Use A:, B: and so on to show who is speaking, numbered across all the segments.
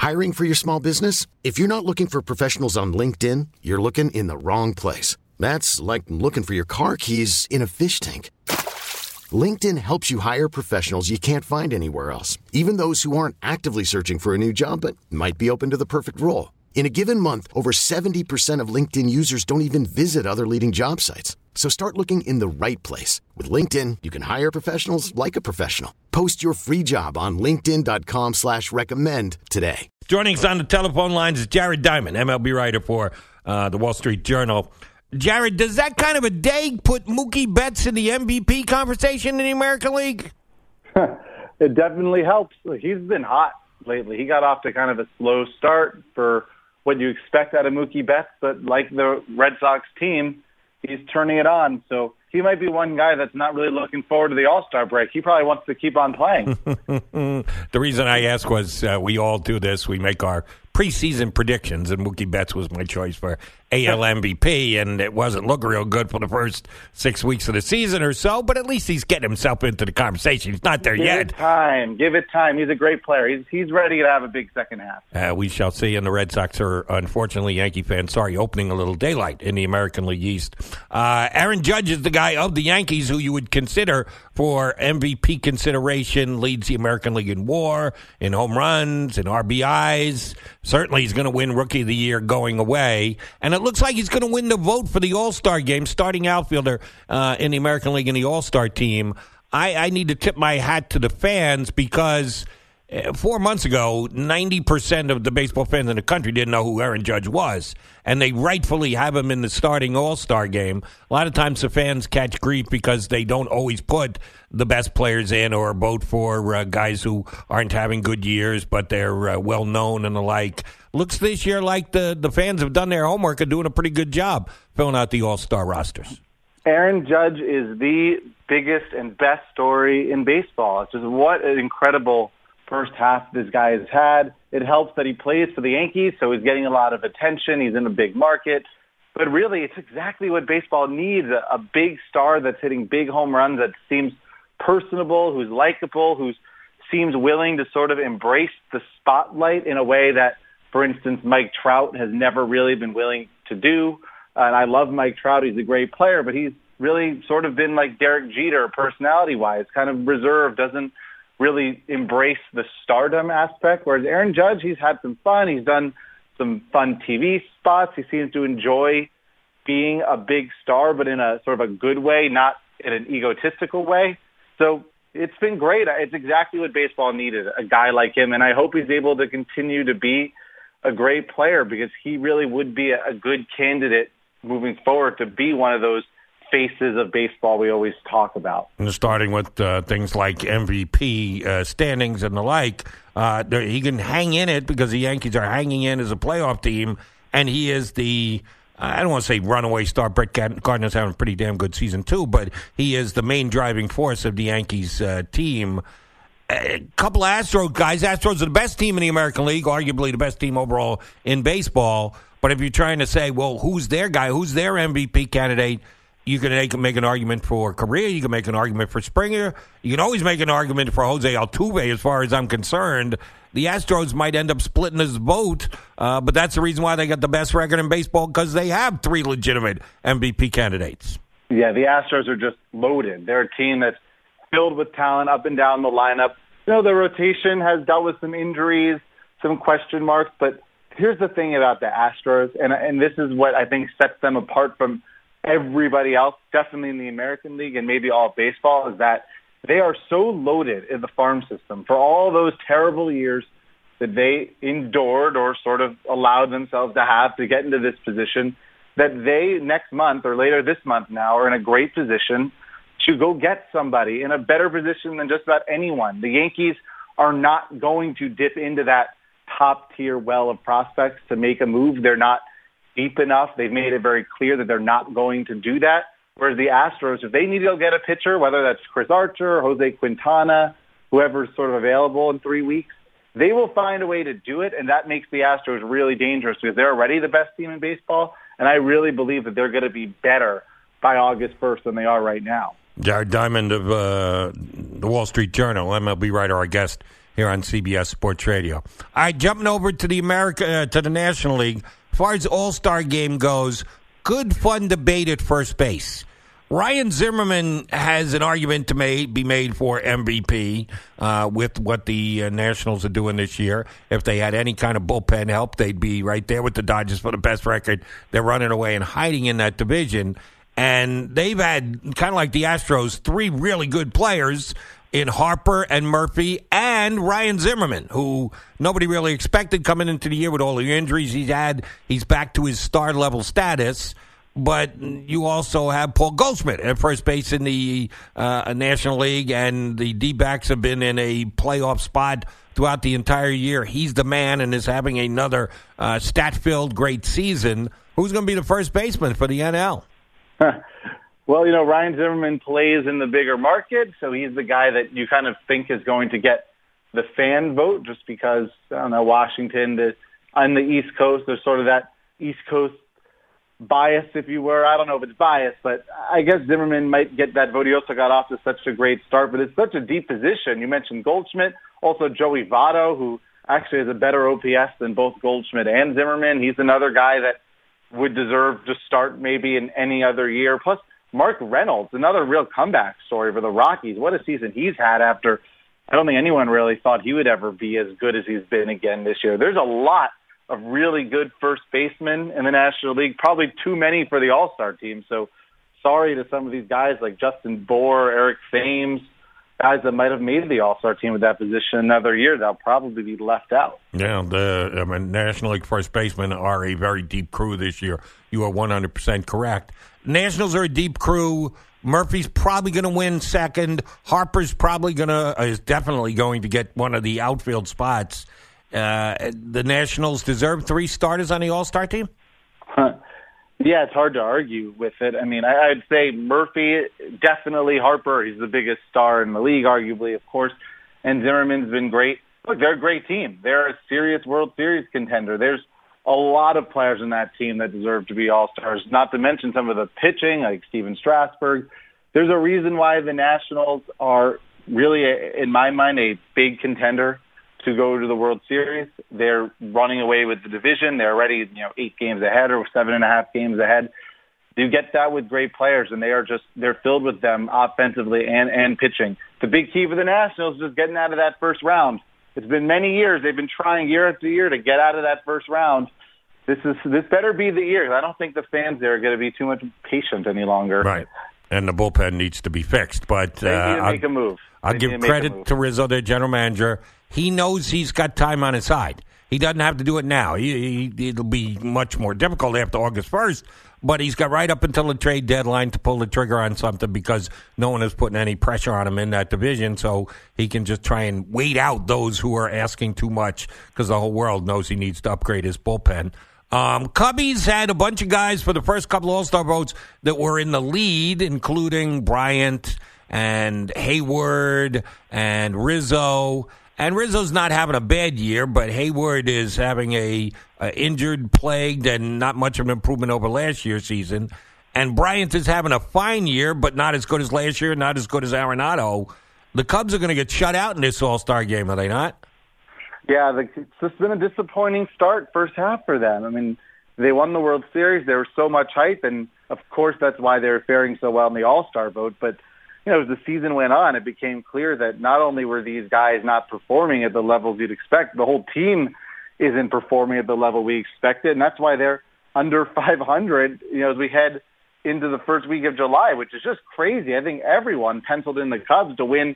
A: Hiring for your small business? If you're not looking for professionals on LinkedIn, you're looking in the wrong place. That's like looking for your car keys in a fish tank. LinkedIn helps you hire professionals you can't find anywhere else, even those who aren't actively searching for a new job but might be open to the perfect role. In a given month, over 70% of LinkedIn users don't even visit other leading job sites. So start looking in the right place. With LinkedIn, you can hire professionals like a professional. Post your free job on linkedin.com/recommend today.
B: Joining us on the telephone lines is Jared Diamond, MLB writer for the Wall Street Journal. Jared, does that kind of a day put Mookie Betts in the MVP conversation in the American League?
C: It definitely helps. He's been hot lately. He got off to kind of a slow start for what you expect out of Mookie Betts, but like the Red Sox team, he's turning it on. So he might be one guy that's not really looking forward to the All-Star break. He probably wants to keep on playing.
B: The reason I asked was we all do this. We make our preseason predictions, and Mookie Betts was my choice for AL MVP, and it wasn't looking real good for the first 6 weeks of the season or so, but at least he's getting himself into the conversation. He's not there yet.
C: Give it time. He's a great player. He's ready to have a big second half.
B: We shall see, and the Red Sox are, unfortunately, Yankee fans, opening a little daylight in the American League East. Aaron Judge is the guy of the Yankees who you would consider for MVP consideration, leads the American League in WAR, in home runs, in RBIs. Certainly he's going to win Rookie of the Year going away. And it looks like he's going to win the vote for the All-Star game, starting outfielder in the American League in the All-Star team. I need to tip my hat to the fans because 4 months ago, 90% of the baseball fans in the country didn't know who Aaron Judge was. And they rightfully have him in the starting All-Star game. A lot of times the fans catch grief because they don't always put the best players in or vote for guys who aren't having good years, but they're well-known and the like. Looks this year like the fans have done their homework and doing a pretty good job filling out the All-Star rosters.
C: Aaron Judge is the biggest and best story in baseball. It's just what an incredible first half this guy has had. It helps that he plays for the Yankees, so he's getting a lot of attention. He's in a big market. But really, it's exactly what baseball needs, a big star that's hitting big home runs, that seems personable, who's likable, who seems willing to sort of embrace the spotlight in a way that, for instance, Mike Trout has never really been willing to do. And I love Mike Trout. He's a great player, but he's really sort of been like Derek Jeter personality-wise, kind of reserved, doesn't really embrace the stardom aspect. Whereas Aaron Judge, he's had some fun. He's done some fun TV spots. He seems to enjoy being a big star, but in a sort of a good way, not in an egotistical way. So it's been great. It's exactly what baseball needed, a guy like him. And I hope he's able to continue to be a great player because he really would be a good candidate moving forward to be one of those faces of baseball we always talk about.
B: And starting with things like MVP standings and the like, he can hang in it because the Yankees are hanging in as a playoff team, and he is the, I don't want to say runaway star. Brett Gardner's having a pretty damn good season too, but he is the main driving force of the Yankees team. A couple of Astros guys. Astros are the best team in the American League, arguably the best team overall in baseball. But if you're trying to say, well, who's their guy, who's their MVP candidate, you can make an argument for Correa. You can make an argument for Springer. You can always make an argument for Jose Altuve, as far as I'm concerned. The Astros might end up splitting this vote, but that's the reason why they got the best record in baseball, because they have three legitimate MVP candidates.
C: Yeah, the Astros are just loaded. They're a team that's filled with talent up and down the lineup. You know, the rotation has dealt with some injuries, some question marks, but here's the thing about the Astros, and this is what I think sets them apart from everybody else, definitely in the American League and maybe all of baseball, is that they are so loaded in the farm system for all those terrible years that they endured or sort of allowed themselves to have to get into this position, that they next month or later this month now are in a great position to go get somebody in a better position than just about anyone. The Yankees are not going to dip into that top tier well of prospects to make a move. They're not deep enough. They've made it very clear that they're not going to do that. Whereas the Astros, if they need to go get a pitcher, whether that's Chris Archer, Jose Quintana, whoever's sort of available in 3 weeks, they will find a way to do it, and that makes the Astros really dangerous because they're already the best team in baseball, and I really believe that they're going to be better by August 1st than they are right now.
B: Jared Diamond of the Wall Street Journal, MLB writer, our guest here on CBS Sports Radio. All right, jumping over to the to the National League. As far as All-Star Game goes, good fun debate at first base. Ryan Zimmerman has an argument to be made for MVP with what the Nationals are doing this year. If they had any kind of bullpen help, they'd be right there with the Dodgers for the best record. They're running away and hiding in that division. And they've had, kind of like the Astros, 3 really good players in Harper and Murphy and Ryan Zimmerman, who nobody really expected coming into the year with all the injuries he's had. He's back to his star-level status. But you also have Paul Goldschmidt at first base in the National League, and the D-backs have been in a playoff spot throughout the entire year. He's the man and is having another stat-filled great season. Who's going to be the first baseman for the NL?
C: Well, Ryan Zimmerman plays in the bigger market, so he's the guy that you kind of think is going to get the fan vote just because, Washington, on the East Coast, there's sort of that East Coast bias, if you were. I don't know if it's bias, but I guess Zimmerman might get that vote. He also got off to such a great start, but it's such a deep position. You mentioned Goldschmidt, also Joey Votto, who actually has a better OPS than both Goldschmidt and Zimmerman. He's another guy that would deserve to start maybe in any other year. Plus, Mark Reynolds, another real comeback story for the Rockies. What a season he's had after I don't think anyone really thought he would ever be as good as he's been again this year. There's a lot of really good first basemen in the National League, probably too many for the All-Star team. So sorry to some of these guys like Justin Bour, Eric Thames, guys that might have made the All-Star team with that position another year. They'll probably be left out.
B: Yeah, the National League first basemen are a very deep crew this year. You are 100% correct. Nationals are a deep crew. Murphy's probably going to win second. Harper's is definitely going to get one of the outfield spots. The Nationals deserve 3 starters on the All-Star team?
C: Yeah, it's hard to argue with it. I mean, I'd say Murphy, definitely Harper. He's the biggest star in the league, arguably, of course. And Zimmerman's been great. Look, they're a great team. They're a serious World Series contender. There's a lot of players in that team that deserve to be All-Stars, not to mention some of the pitching, like Steven Strasburg. There's a reason why the Nationals are really, in my mind, a big contender to go to the World Series. They're running away with the division. They're already, 8 games ahead or 7.5 games ahead. You get that with great players, and they're filled with them offensively and pitching. The big key for the Nationals is just getting out of that first round. It's been many years. They've been trying year after year to get out of that first round. This better be the year. I don't think the fans there are going to be too much patient any longer.
B: Right. And the bullpen needs to be fixed. But
C: they need to make a move.
B: I'll give credit to Rizzo, their general manager. He knows he's got time on his side. He doesn't have to do it now. It'll be much more difficult after August 1st, but he's got right up until the trade deadline to pull the trigger on something because no one is putting any pressure on him in that division, so he can just try and wait out those who are asking too much because the whole world knows he needs to upgrade his bullpen. Cubbies had a bunch of guys for the first couple of All-Star votes that were in the lead, including Bryant and Hayward and Rizzo. And Rizzo's not having a bad year, but Hayward is having a injured, plagued, and not much of an improvement over last year's season. And Bryant is having a fine year, but not as good as last year, not as good as Arenado. The Cubs are going to get shut out in this All-Star game, are they not?
C: Yeah, it's just been a disappointing start first half for them. I mean, they won the World Series. There was so much hype, and of course that's why they were faring so well in the All-Star vote. But as the season went on, it became clear that not only were these guys not performing at the levels you'd expect, the whole team isn't performing at the level we expected, and that's why they're under 500, as we head into the first week of July, which is just crazy. I think everyone penciled in the Cubs to win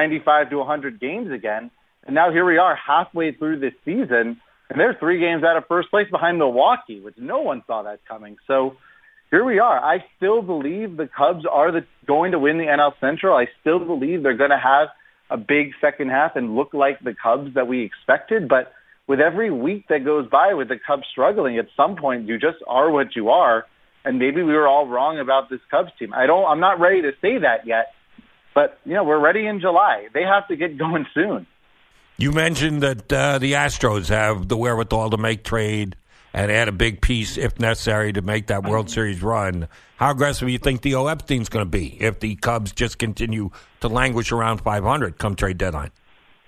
C: 95 to 100 games again, and now here we are halfway through this season, and they're 3 games out of first place behind Milwaukee, which no one saw that coming. So here we are. I still believe the Cubs are going to win the NL Central. I still believe they're going to have a big second half and look like the Cubs that we expected. But with every week that goes by with the Cubs struggling, at some point you just are what you are. And maybe we were all wrong about this Cubs team. I'm not ready to say that yet. But, we're ready in July. They have to get going soon.
B: You mentioned that the Astros have the wherewithal to make trade and add a big piece if necessary to make that World Series run. How aggressive do you think Theo Epstein's going to be if the Cubs just continue to languish around 500 come trade deadline?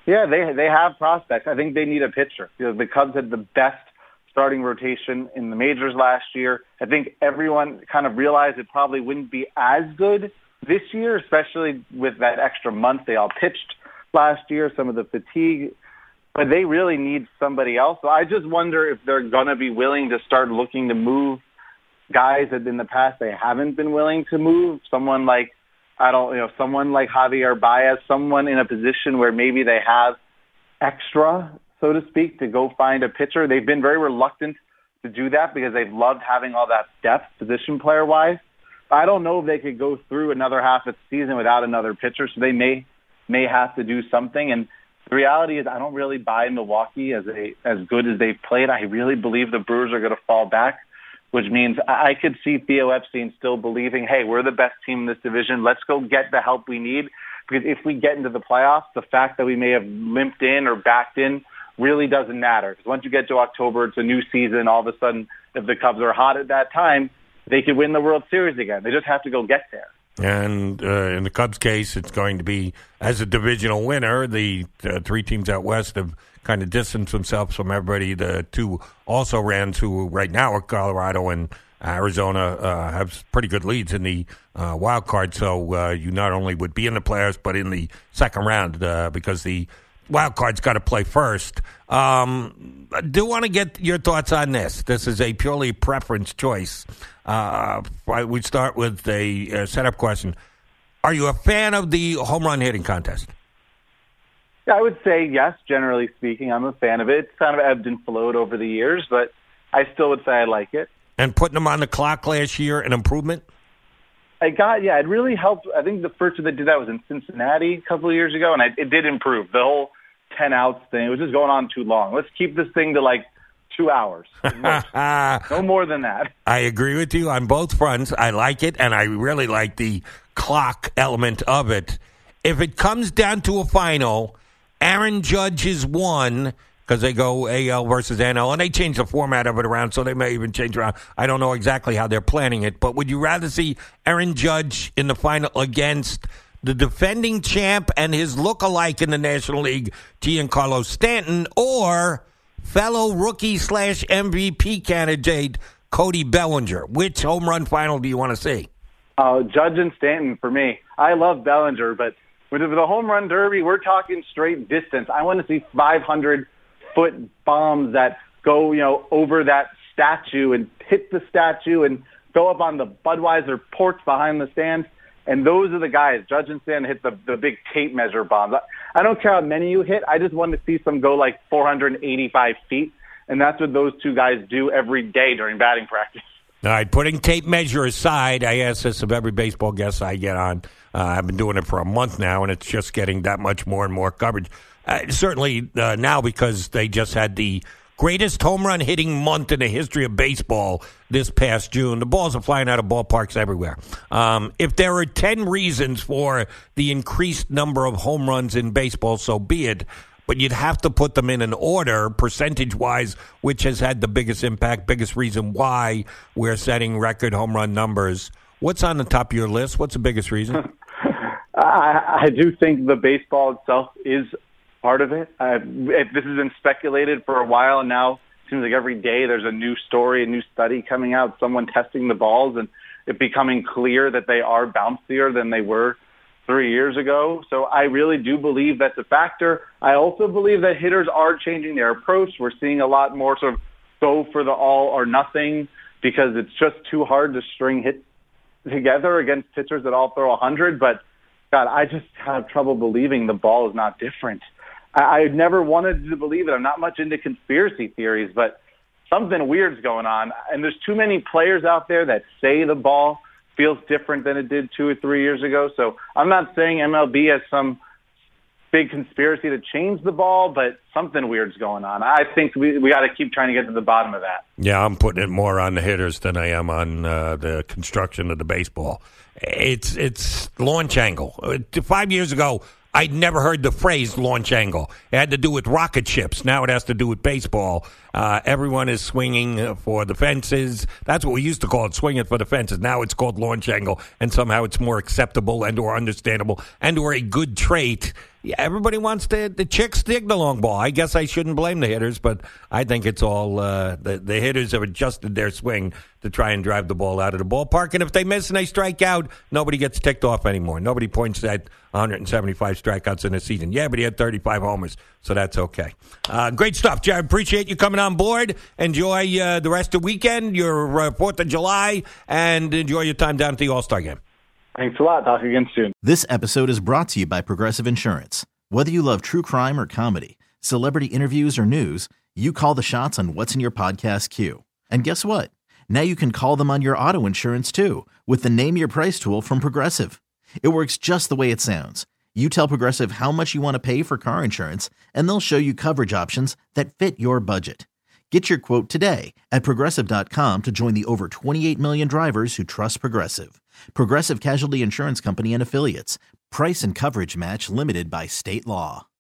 C: Yeah, they have prospects. I think they need a pitcher. The Cubs had the best starting rotation in the majors last year. I think everyone kind of realized it probably wouldn't be as good this year, especially with that extra month they all pitched last year, some of the fatigue. But they really need somebody else. So I just wonder if they're going to be willing to start looking to move guys that in the past they haven't been willing to move. Someone like someone like Javier Baez, someone in a position where maybe they have extra, so to speak, to go find a pitcher. They've been very reluctant to do that because they've loved having all that depth position player-wise. I don't know if they could go through another half of the season without another pitcher, so they may have to do something. And the reality is I don't really buy Milwaukee as good as they've played. I really believe the Brewers are going to fall back, which means I could see Theo Epstein still believing, hey, we're the best team in this division. Let's go get the help we need. Because if we get into the playoffs, the fact that we may have limped in or backed in really doesn't matter. Because once you get to October, it's a new season. All of a sudden, if the Cubs are hot at that time, they could win the World Series again. They just have to go get there.
B: And in the Cubs' case, it's going to be, as a divisional winner, the three teams out west have kind of distanced themselves from everybody. The two also-rans who right now are Colorado and Arizona have pretty good leads in the wild card. So you not only would be in the playoffs, but in the second round because the wild card's got to play first. I do want to get your thoughts on this. This is a purely preference choice. We start with a setup question. Are you a fan of the home run hitting contest?
C: I would say yes, generally speaking. I'm a fan of it. It's kind of ebbed and flowed over the years, but I still would say I like it.
B: And putting them on the clock last year, an improvement?
C: It really helped. I think the first time they did that was in Cincinnati a couple of years ago, and it did improve. The whole 10 outs thing, it was just going on too long. Let's keep this thing to like 2 hours. No more than that.
B: I agree with you on both fronts. I like it, and I really like the clock element of it. If it comes down to a final, Aaron Judge is one because they go AL versus NL, and they change the format of it around, so they may even change around. I don't know exactly how they're planning it, but would you rather see Aaron Judge in the final against the defending champ and his look-alike in the National League, Giancarlo Stanton, or fellow rookie/MVP candidate Cody Bellinger? Which home run final do you want to see?
C: Judge and Stanton for me. I love Bellinger, but with the home run derby, we're talking straight distance. I want to see 500-foot bombs that go, over that statue and hit the statue and go up on the Budweiser porch behind the stands. And those are the guys. Judge and Stanton hit the big tape measure bombs. I don't care how many you hit. I just want to see some go like 485 feet. And that's what those two guys do every day during batting practice.
B: All right, putting tape measure aside, I ask this of every baseball guest I get on. I've been doing it for a month now, and it's just getting that much more and more coverage. Certainly now because they just had the greatest home run hitting month in the history of baseball this past June. The balls are flying out of ballparks everywhere. If there are 10 reasons for the increased number of home runs in baseball, so be it. But you'd have to put them in an order, percentage-wise, which has had the biggest impact, biggest reason why we're setting record home run numbers. What's on the top of your list? What's the biggest reason?
C: I do think the baseball itself is part of it. This has been speculated for a while, and now it seems like every day there's a new story, a new study coming out, someone testing the balls, and it becoming clear that they are bouncier than they were 3 years ago. So I really do believe that's a factor. I also believe that hitters are changing their approach. We're seeing a lot more sort of go for the all or nothing because it's just too hard to string hits together against pitchers that all throw 100. But, God, I just have trouble believing the ball is not different. I never wanted to believe it. I'm not much into conspiracy theories, but something weird's going on. And there's too many players out there that say the ball feels different than it did 2 or 3 years ago. So I'm not saying MLB has some big conspiracy to change the ball, but something weird's going on. I think we got to keep trying to get to the bottom of that.
B: Yeah, I'm putting it more on the hitters than I am on the construction of the baseball. It's launch angle. 5 years ago, I'd never heard the phrase launch angle. It had to do with rocket ships. Now it has to do with baseball. Everyone is swinging for the fences. That's what we used to call it, swinging for the fences. Now it's called launch angle, and somehow it's more acceptable and or understandable and or a good trait Yeah, everybody wants the chicks dig the long ball. I guess I shouldn't blame the hitters, but I think it's all the hitters have adjusted their swing to try and drive the ball out of the ballpark. And if they miss and they strike out, nobody gets ticked off anymore. Nobody points at 175 strikeouts in a season. Yeah, but he had 35 homers, so that's okay. Great stuff, Jared. Appreciate you coming on board. Enjoy the rest of the weekend, your 4th of July, and enjoy your time down at the All-Star Game.
C: Thanks a lot. Talk again soon.
D: This episode is brought to you by Progressive Insurance. Whether you love true crime or comedy, celebrity interviews or news, you call the shots on what's in your podcast queue. And guess what? Now you can call them on your auto insurance too with the Name Your Price tool from Progressive. It works just the way it sounds. You tell Progressive how much you want to pay for car insurance, and they'll show you coverage options that fit your budget. Get your quote today at Progressive.com to join the over 28 million drivers who trust Progressive. Progressive Casualty Insurance Company and Affiliates. Price and coverage match limited by state law.